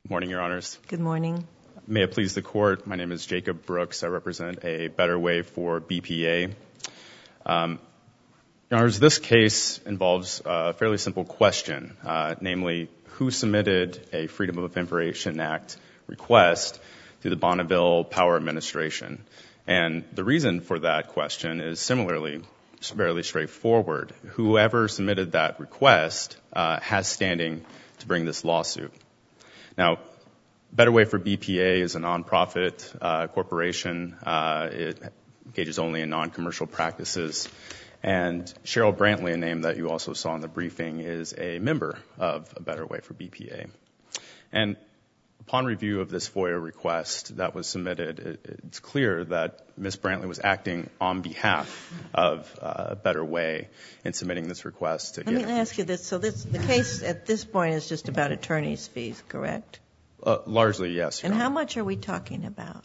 Morning, Your Honors. Good morning. May it please the Court, my name is Jacob Brooks. I represent A Better Way for BPA. Your Honors, this case involves a fairly simple question, namely, who submitted a Freedom of Information Act request to the Bonneville Power Administration? And the reason for that question is similarly fairly straightforward. Whoever submitted that request has standing to bring this lawsuit. Now, Better Way for BPA is a nonprofit corporation. It engages only in non-commercial practices. And Cheryl Brantley, a name that you also saw in the briefing, is a member of A Better Way for BPA. And upon review of this FOIA request that was submitted, it's clear that Ms. Brantley was acting on behalf of A Better Way in submitting this request. Let me ask you this. So the case at this point is just about attorney's fees, correct? Largely, yes. And how much are we talking about?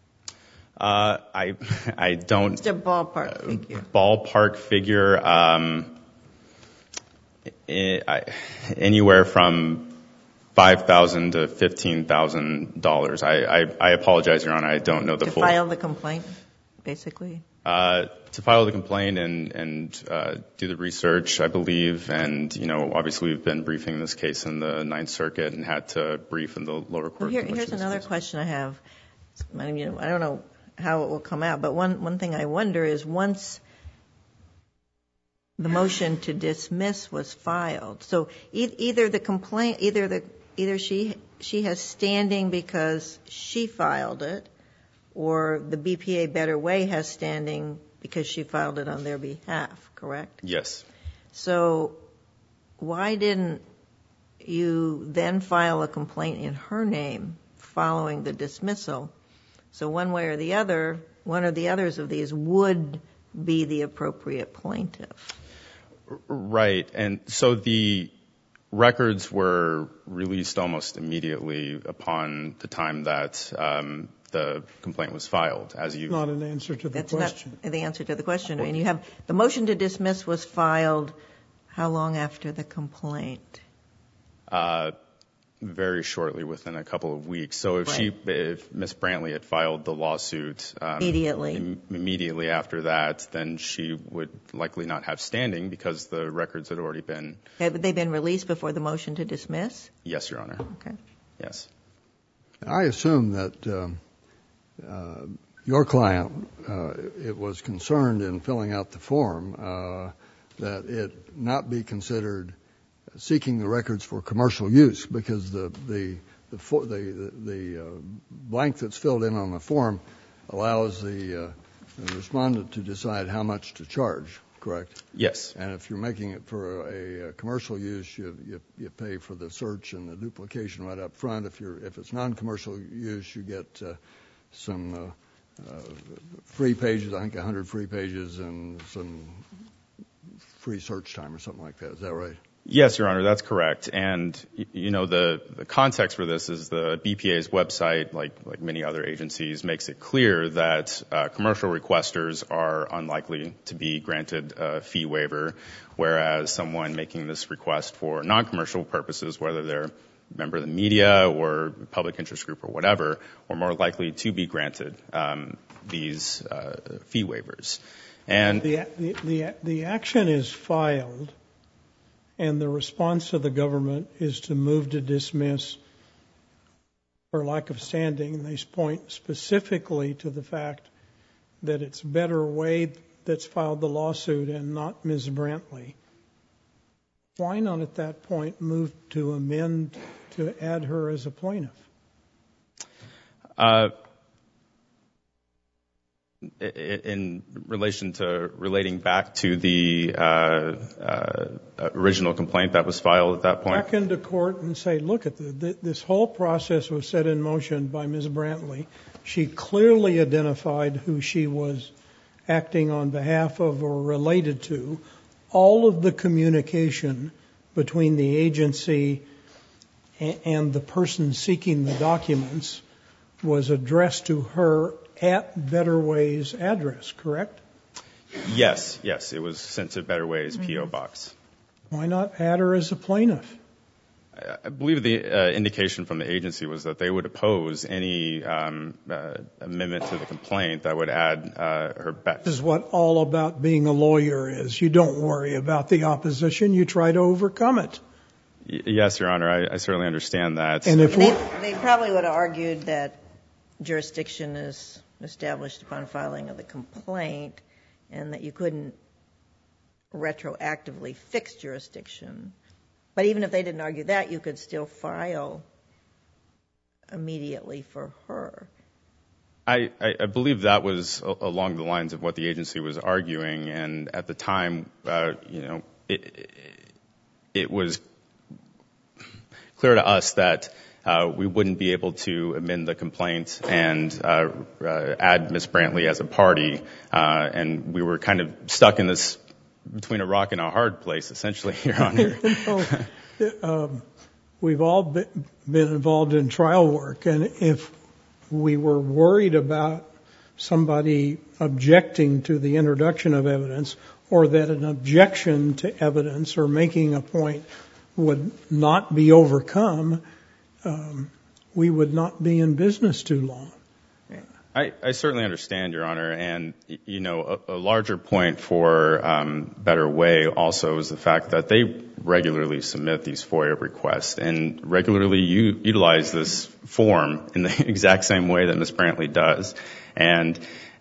I don't... Just a ballpark figure. Ballpark figure, anywhere from $5,000 to $15,000. I apologize, Your Honor, I don't know the full... To file the complaint, basically? To file the complaint and do the research, I believe. And, you know, obviously we've been briefing this case in the Ninth Circuit and had to brief in the lower court. Here's another question I have. I don't know how it will come out, but one thing I wonder is once the motion to dismiss was filed, so either the complaint, either she has standing because she filed it, or the BPA Better Way has standing because she filed it on their behalf, correct? Yes. So why didn't you then file a complaint in her name following the dismissal? So one way or the other, one or the others of these would be the appropriate plaintiff. Right. And so the records were released almost immediately upon the time that the complaint was filed, as you... Not an answer to the question. That's not the answer to the question. I mean, you have the motion to dismiss was filed how long after the complaint? Very shortly, within a couple of weeks. So if Ms. Brantley had filed the lawsuit immediately after that, then she would likely not have standing because the records had already been... Had they been released before the motion to dismiss? Yes, Your Honor. Okay. Yes. I assume that your client, it was concerned in filling out the form that it not be considered seeking the records for commercial use, because the blank that's filled in on the form allows the respondent to decide how much to charge, correct? Yes. And if you're making it for a commercial use, you pay for the search and the duplication right up front. If it's non-commercial use, you get some free pages, I think 100 free pages and some free search time or something like that. Is that right? Yes, Your Honor, that's correct. And, you know, the context for this is the BPA's website, like many other agencies, makes it clear that commercial requesters are unlikely to be granted a fee waiver, whereas someone making this request for non-commercial purposes, whether they're a member of the media or public interest group or whatever, are more likely to be granted these fee waivers. And the action is filed, and the response to the government is to move to dismiss for lack of standing. And they point specifically to the fact that it's Better Way that's filed the lawsuit and not Ms. Brantley. Why not at that point move to amend to add her as a plaintiff? In relation to relating back to the original complaint that was filed at that point? Back into court and say, look, this whole process was set in motion by Ms. Brantley. She clearly identified who she was acting on behalf of or related to. All of the communication between the agency and the person seeking the documents was addressed to her at Better Way's address, correct? Yes, it was sent to Better Way's P.O. box. Why not add her as a plaintiff? I believe the indication from the agency was that they would oppose any amendment to the complaint that would add her back. This is what all about being a lawyer is. You don't worry about the opposition. You try to overcome it. Yes, Your Honor, I certainly understand that. And if they probably would have argued that jurisdiction is established upon filing of the complaint and that you couldn't retroactively fix jurisdiction. But even if they didn't argue that, you could still file immediately for her. I believe that was along the lines of what the agency was arguing, and at the time, it was clear to us that we wouldn't be able to amend the complaint and add Ms. Brantley as a party, and we were kind of stuck in this between a rock and a hard place, essentially, Your Honor. We've all been involved in trial work, and if we were worried about somebody objecting to the introduction of evidence, or that an objection to evidence or making a point would not be overcome, we would not be in business too long. I certainly understand, Your Honor, and a larger point for Better Way also is the fact that they regularly submit these FOIA requests and regularly utilize this form in the exact same way that Ms. Brantley does. And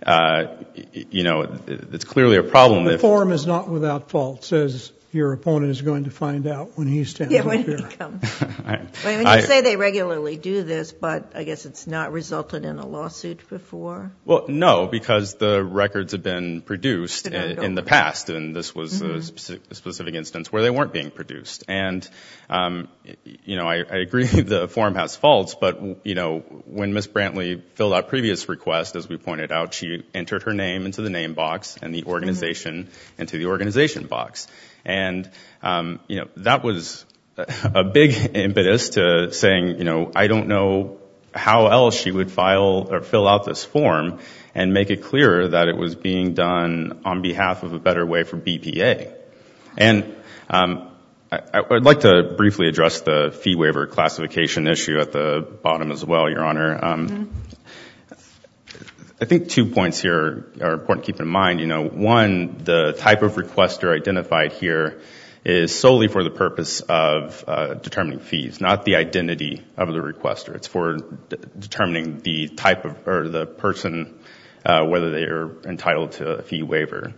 it's clearly a problem. The form is not without fault, as your opponent is going to find out when he stands up here. Yeah, when he comes. When you say they regularly do this, but I guess it's not resulted in a lawsuit before? Well, no, because the records have been produced in the past, and this was a specific instance where they weren't being produced. And, I agree the form has faults, but, when Ms. Brantley filled out previous requests, as we pointed out, she entered her name into the name box and the organization into the organization box. And, that was a big impetus to saying, I don't know how else she would file or fill out this form and make it clearer that it was being done on behalf of a Better Way for BPA. And I'd like to briefly address the fee waiver classification issue at the bottom as well, Your Honor. I think 2 points here are important to keep in mind. One, the type of requester identified here is solely for the purpose of determining fees, not the identity of the requester. It's for determining the type of, or the person, whether they are entitled to a fee waiver.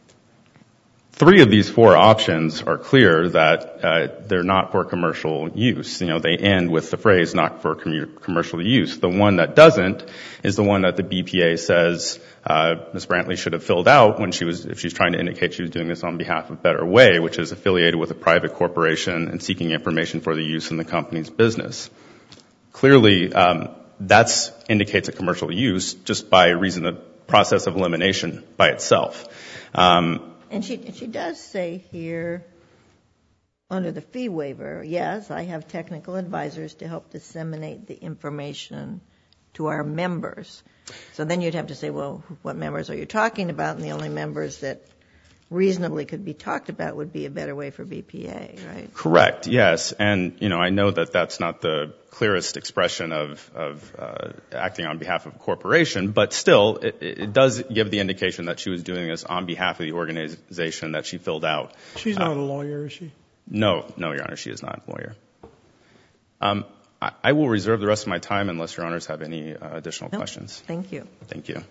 3 of these 4 options are clear that they're not for commercial use. They end with the phrase not for commercial use. The one that doesn't is the one that the BPA says Ms. Brantley should have filled out if she's trying to indicate she was doing this on behalf of Better Way, which is affiliated with a private corporation and seeking information for the use in the company's business. Clearly, that indicates a commercial use just by reason of process of elimination by itself. And she does say here, under the fee waiver, yes, I have technical advisors to help disseminate the information to our members. So then you'd have to say, well, what members are you talking about? And the only members that reasonably could be talked about would be a Better Way for BPA, right? Correct, yes. And, I know that that's not the clearest expression of acting on behalf of a corporation, but still, it does give the indication that she was doing this on behalf of the organization that she filled out. She's not a lawyer, is she? No, Your Honor, she is not a lawyer. I will reserve the rest of my time unless Your Honors have any additional questions. Thank you. Thank you.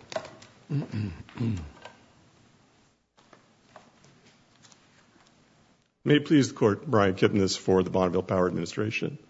May it please the Court, Brian Kipnis for the Bonneville Power Administration.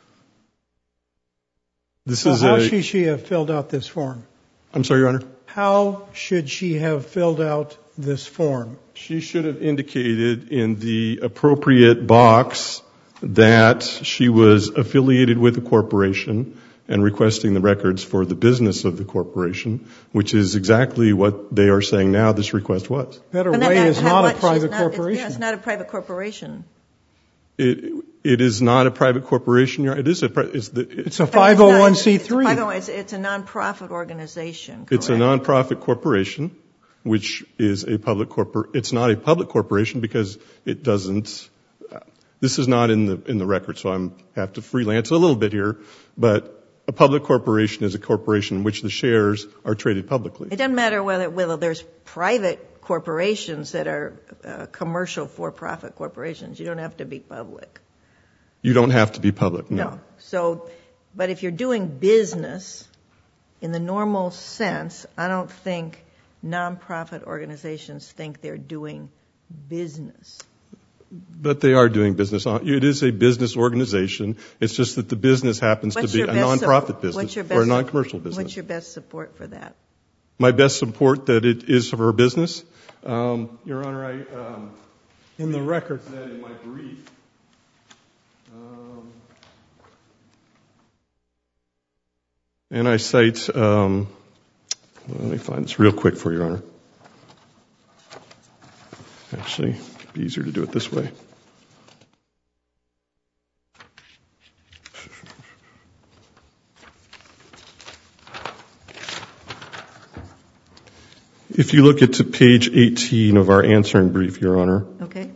How should she have filled out this form? I'm sorry, Your Honor? How should she have filled out this form? She should have indicated in the appropriate box that she was affiliated with a corporation and requesting the records for the business of the corporation, which is exactly what they are saying now this request was. Better Way is not a private corporation. It's not a private corporation. It is not a private corporation. It is it's a 501c3. It's a nonprofit organization. Correct? It's a nonprofit corporation, which is a public corporation. It's not a public corporation because it doesn't. This is not in the record, so I have to freelance a little bit here. But a public corporation is a corporation in which the shares are traded publicly. It doesn't matter whether there's private corporations that are commercial for-profit corporations. You don't have to be public. You don't have to be public, no. No. So, but if you're doing business in the normal sense, I don't think nonprofit organizations think they're doing business. But they are doing business. It is a business organization. It's just that the business happens to be a nonprofit business or a non-commercial business. What's your best support for that? My best support that it is for a business? Your Honor, In the record. that in my brief. And I cite, let me find this real quick for you, Your Honor. Actually, it'd be easier to do it this way. If you look at to page 18 of our answering brief, Your Honor. Okay.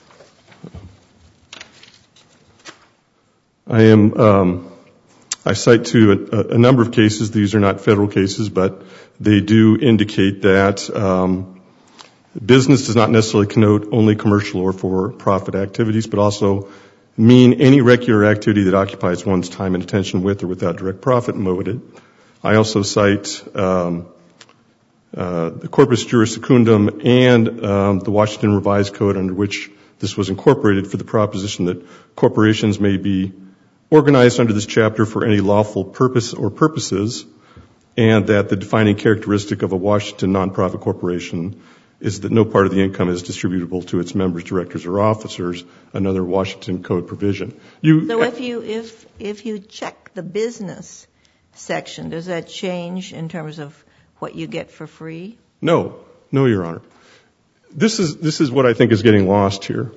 I cite to a number of cases. These are not federal cases, but they do indicate that business does not necessarily connote only commercial or for-profit activities, but also mean any regular activity that occupies one's time and attention with or without direct profit motive. I also cite the Corpus Juris Secundum and the Washington Revised Code, under which this was incorporated, for the proposition that corporations may be organized under this chapter for any lawful purpose or purposes, and that the defining characteristic of a Washington nonprofit corporation is that no part of the income is distributable to its members, directors, or officers, another Washington Code provision. So if you check the business section, does that change in terms of what you get for free? No, Your Honor. This is what I think is getting lost here.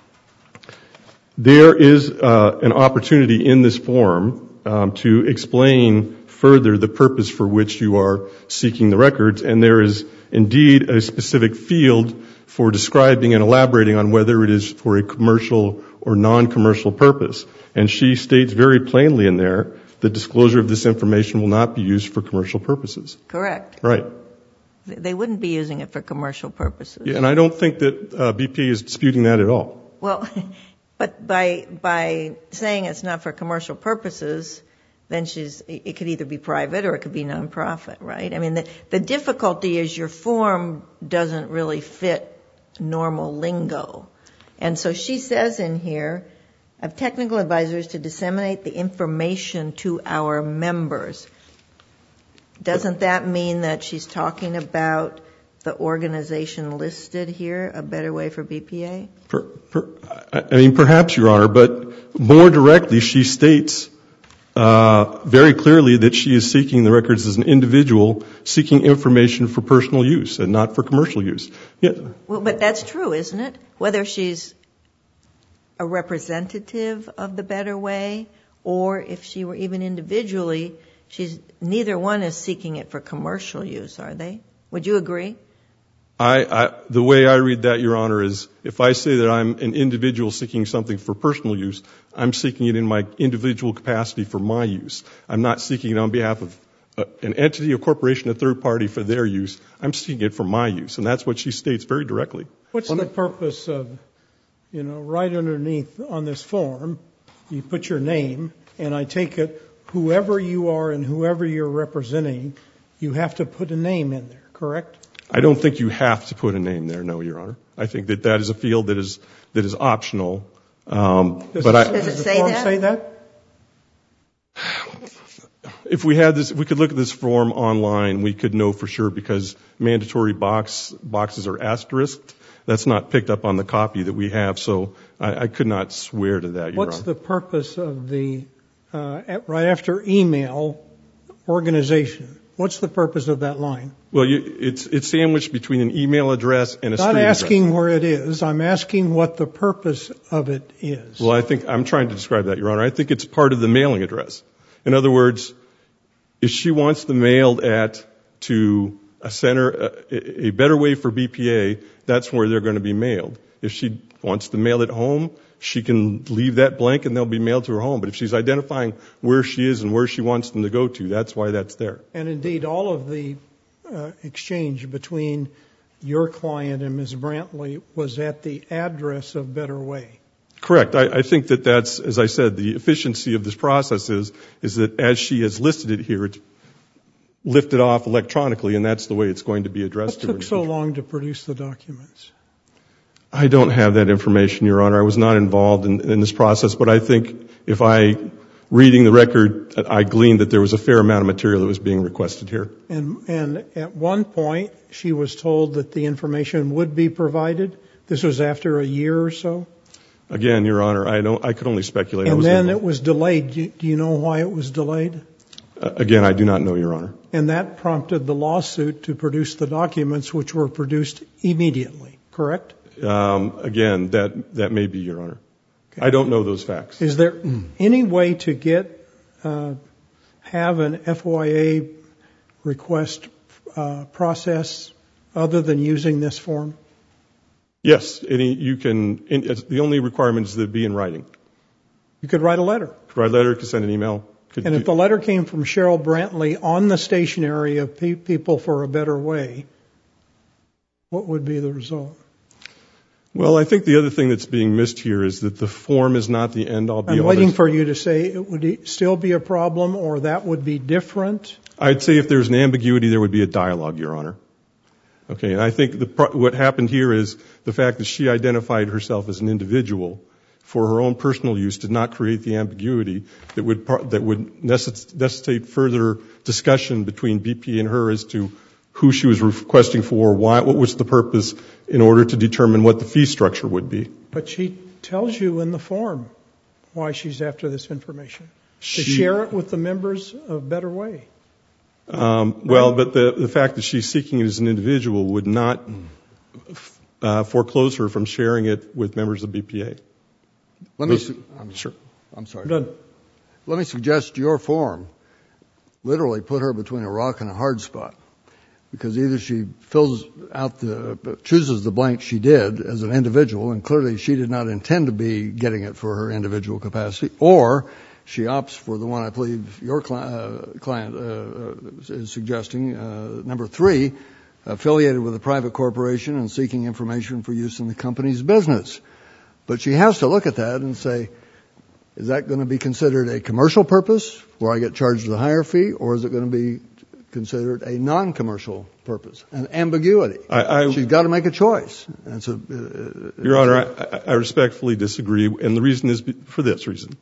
There is an opportunity in this form to explain further the purpose for which you are seeking the records, and there is indeed a specific field for describing and elaborating on whether it is for a commercial or non-commercial purpose. And she states very plainly in there that disclosure of this information will not be used for commercial purposes. Correct. Right. They wouldn't be using it for commercial purposes. Yeah, and I don't think that BP is disputing that at all. Well, but by saying it's not for commercial purposes, then it could either be private or it could be nonprofit, right? I mean, the difficulty is your form doesn't really fit normal lingo. And so she says in here, of technical advisors to disseminate the information to our members. Doesn't that mean that she's talking about the organization listed here, A Better Way for BPA? I mean, perhaps, Your Honor, but more directly, she states very clearly that she is seeking the records as an individual seeking information for personal use and not for commercial use. Yeah. Well, but that's true, isn't it? Whether she's a representative of the Better Way or if she were even individually, neither one is seeking it for commercial use, are they? Would you agree? The way I read that, Your Honor, is if I say that I'm an individual seeking something for personal use, I'm seeking it in my individual capacity for my use. I'm not seeking it on behalf of an entity, a corporation, a third party for their use. I'm seeking it for my use, and that's what she states very directly. What's the purpose of, right underneath on this form, you put your name, and I take it whoever you are and whoever you're representing, you have to put a name in there, correct? I don't think you have to put a name there, no, Your Honor. I think that is a field that is optional. Does it say that? If we could look at this form online, we could know for sure because mandatory boxes are asterisked. That's not picked up on the copy that we have, so I could not swear to that, Your Honor. What's the purpose of the, right after email, organization? What's the purpose of that line? Well, it's sandwiched between an email address and a street address. Not asking where it is. I'm asking what the purpose of it is. Well, I'm trying to describe that, Your Honor. I think it's part of the mailing address. In other words, if she wants them mailed to a center, a Better Way for BPA, that's where they're going to be mailed. If she wants to mail it home, she can leave that blank and they'll be mailed to her home. But if she's identifying where she is and where she wants them to go to, that's why that's there. And indeed, all of the exchange between your client and Ms. Brantley was at the address of Better Way. Correct. I think that that's, as I said, the efficiency of this process is that as she has listed it here, it's lifted off electronically, and that's the way it's going to be addressed. What took so long to produce the documents? I don't have that information, Your Honor. I was not involved in this process, but I think if reading the record, I gleaned that there was a fair amount of material that was being requested here. And at one point, she was told that the information would be provided. This was after a year or so? Again, Your Honor, I could only speculate. And then it was delayed. Do you know why it was delayed? Again, I do not know, Your Honor. And that prompted the lawsuit to produce the documents, which were produced immediately, correct? Again, that may be, Your Honor. Okay. I don't know those facts. Is there any way to have an FOIA request process other than using this form? Yes, the only requirement is that it be in writing. You could write a letter. Could write a letter, could send an email. And if the letter came from Cheryl Brantley on the stationery of People for a Better Way, what would be the result? Well, I think the other thing that's being missed here is that the form is not the end-all be-all. I'm waiting for you to say it would still be a problem or that would be different. I'd say if there's an ambiguity, there would be a dialogue, Your Honor. Okay, and I think what happened here is the fact that she identified herself as an individual for her own personal use did not create the ambiguity that would necessitate further discussion between BP and her as to who she was requesting for, what was the purpose, in order to determine what the fee structure would be. But she tells you in the form why she's after this information. To share it with the members of Better Way. Well, but the fact that she's seeking it as an individual would not foreclose her from sharing it with members of BPA. Sure. I'm sorry. Done. Let me suggest your form literally put her between a rock and a hard spot. Because either she chooses the blank she did as an individual, and clearly she did not intend to be getting it for her individual capacity, or she opts for the one I believe your client is suggesting, number 3, affiliated with a private corporation and seeking information for use in the company's business. But she has to look at that and say, is that going to be considered a commercial purpose where I get charged a higher fee, or is it going to be considered a non-commercial purpose, an ambiguity? She's got to make a choice. Your Honor, I respectfully disagree, and the reason is for this reason.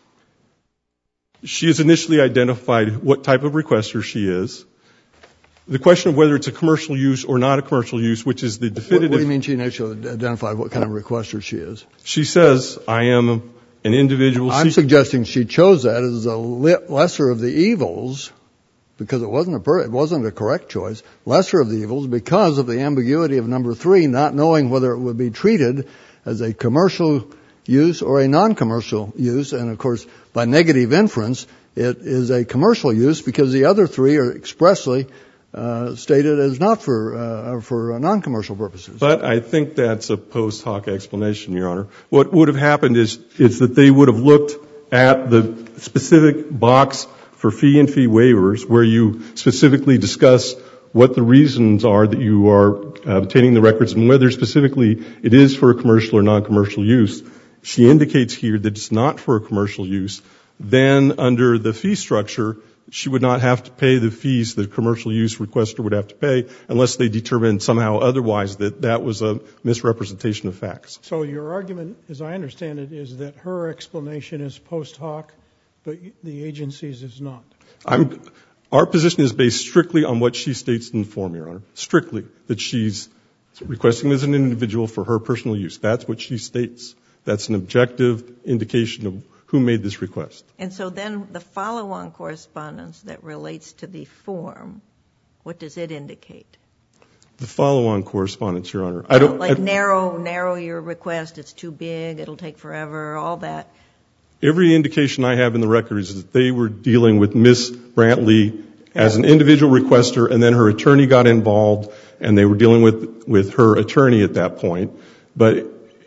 She has initially identified what type of requester she is. The question of whether it's a commercial use or not a commercial use, which is the definitive... What do you mean she initially identified what kind of requester she is? She says, I am an individual... I'm suggesting she chose that as a lesser of the evils, because it wasn't a correct choice, lesser of the evils because of the ambiguity of number 3, not knowing whether it would be treated as a commercial use or a non-commercial use. And of course, by negative inference, it is a commercial use because the other 3 are expressly stated as not for non-commercial purposes. But I think that's a post hoc explanation, Your Honor. What would have happened is that they would have looked at the specific box for fee and fee waivers where you specifically discuss what the reasons are that you are obtaining the records and whether specifically it is for a commercial or non-commercial use. She indicates here that it's not for a commercial use. Then under the fee structure, she would not have to pay the fees that a commercial use requester would have to pay unless they determined somehow otherwise that was a misrepresentation of facts. So your argument, as I understand it, is that her explanation is post hoc, but the agency's is not. Our position is based strictly on what she states in the form, Your Honor. Strictly. That she's requesting as an individual for her personal use. That's what she states. That's an objective indication of who made this request. And so then the follow-on correspondence that relates to the form, what does it indicate? The follow-on correspondence, Your Honor. Narrow your request, it's too big, it'll take forever, all that. Every indication I have in the record is that they were dealing with Ms. Brantley as an individual requester, and then her attorney got involved, and they were dealing with her attorney at that point. But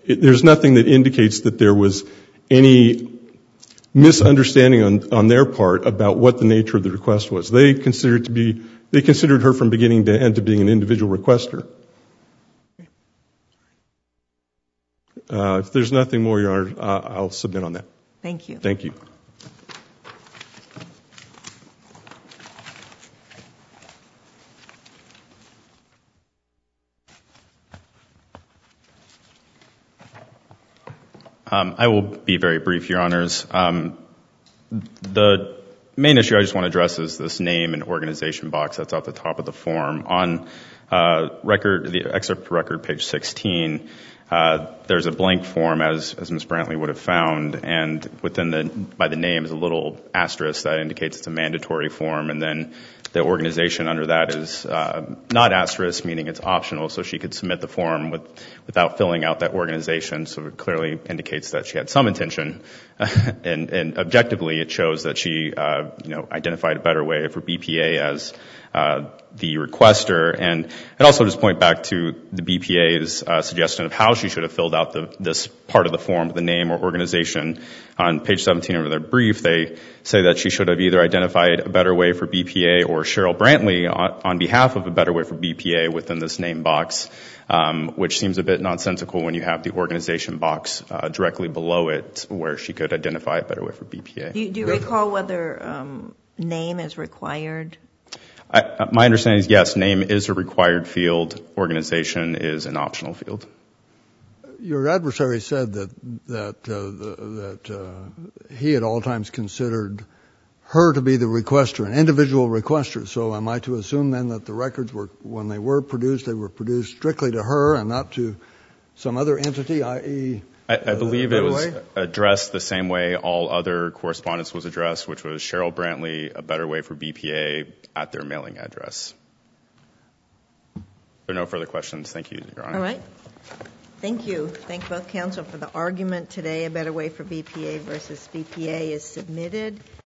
there's nothing that indicates that there was any misunderstanding on their part about what the nature of the request was. They considered her from beginning to end to being an individual requester. If there's nothing more, Your Honor, I'll submit on that. Thank you. Thank you. I will be very brief, Your Honors. The main issue I just want to address is this name and organization box that's at the top of the form. On the excerpt record, page 16, there's a blank form, as Ms. Brantley would have found, and by the name is a little asterisk that indicates it's a mandatory form, and then the organization under that is not asterisk, meaning it's optional, so she could submit the form without filling out that organization, so it clearly indicates that she had some intention, and objectively it shows that she identified a better way for BPA as the requester. And I'd also just point back to the BPA's suggestion of how she should have filled out this part of the form, the name or organization. On page 17 of their brief, they say that she should have either identified a better way for BPA or Cheryl Brantley on behalf of a better way for BPA within this name box, which seems a bit nonsensical when you have the organization box directly below it where she could identify a better way for BPA. Do you recall whether name is required? My understanding is yes, name is a required field, organization is an optional field. Your adversary said that he at all times considered her to be the requester, an individual requester. So am I to assume then that the records were, when they were produced strictly to her and not to some other entity, i.e. I believe it was addressed the same way all other correspondence was addressed, which was Cheryl Brantley, a better way for BPA at their mailing address. If there are no further questions, thank you, Your Honor. All right. Thank you. Thank both counsel for the argument today. A better way for BPA versus BPA is submitted.